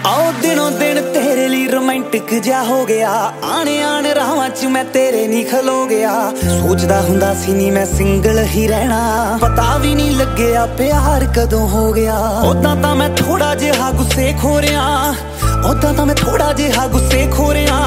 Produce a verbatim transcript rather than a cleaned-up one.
आओ दिनों दिन तेरे लिए रोमांटिक जा हो गया, आने आने राहां च मैं तेरे नहीं खलो गया। सोचदा हुंदा सी नी मैं सिंगल ही रहना, पता भी नहीं लगया प्यार कदों हो गया। ओदां तां मैं थोड़ा जिहा गुस्से खो रिया, ओदां तां मैं थोड़ा जिहा गुस्से खो रिया,